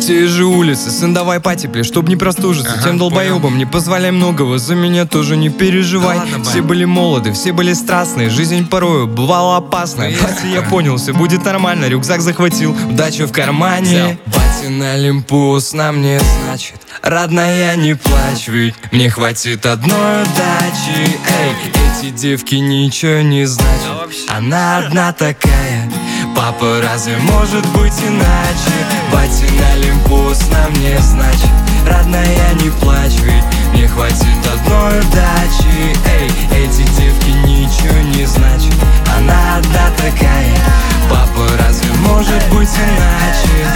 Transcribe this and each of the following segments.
Те же улицы, сын, давай потеплее, чтоб не простужиться. Тем долбоебам не позволяй многого, за меня тоже не переживай. Все были молоды, все были страстные, жизнь порою бывала опасная. Батя, я понял, все будет нормально, рюкзак захватил, удачу в кармане. Батин Олимпус на мне значит, родная, не плачь, ведь мне хватит одной удачи. Эй, эти девки ничего не значат, она одна такая. Папа, разве может быть иначе? Батин Олимпус на мне значит, родная, не плачь, ведь мне хватит одной удачи. Эй, эти девки ничего не значат, она одна такая. Папа, разве может быть иначе?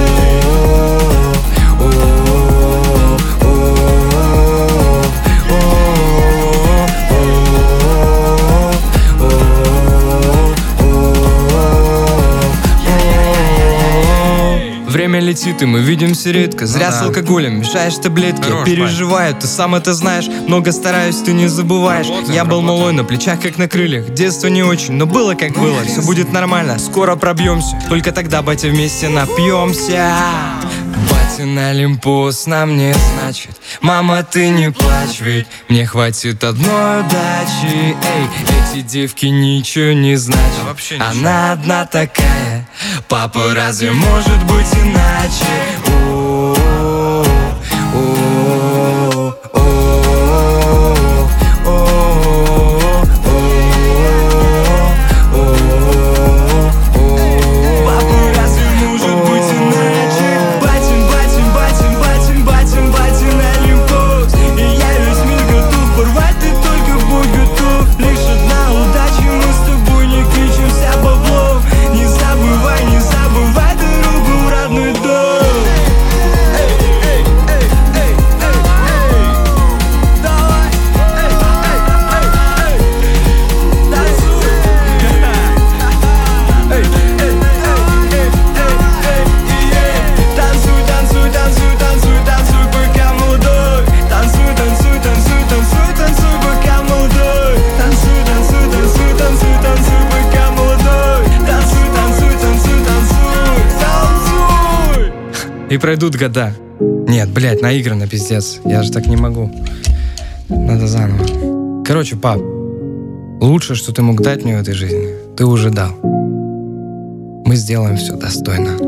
Время летит, и мы видимся редко. Зря с алкоголем мешаешь таблетки. Я переживаю, ты сам это знаешь. Много стараюсь, ты не забываешь. Я был малой, на плечах как на крыльях. Детство не очень, но было как было. Все будет нормально, скоро пробьемся. Только тогда, батя, вместе напьемся. Батин Олимпус на мне значит, мама, ты не плачь, ведь мне хватит одной удачи. Эй, эти девки ничего не значат, она одна такая. Папа, разве может быть иначе? И пройдут года. Нет, блядь, наигранно, пиздец. Я же так не могу. Надо заново. Короче, пап, лучшее, что ты мог дать мне в этой жизни, ты уже дал. Мы сделаем все достойно.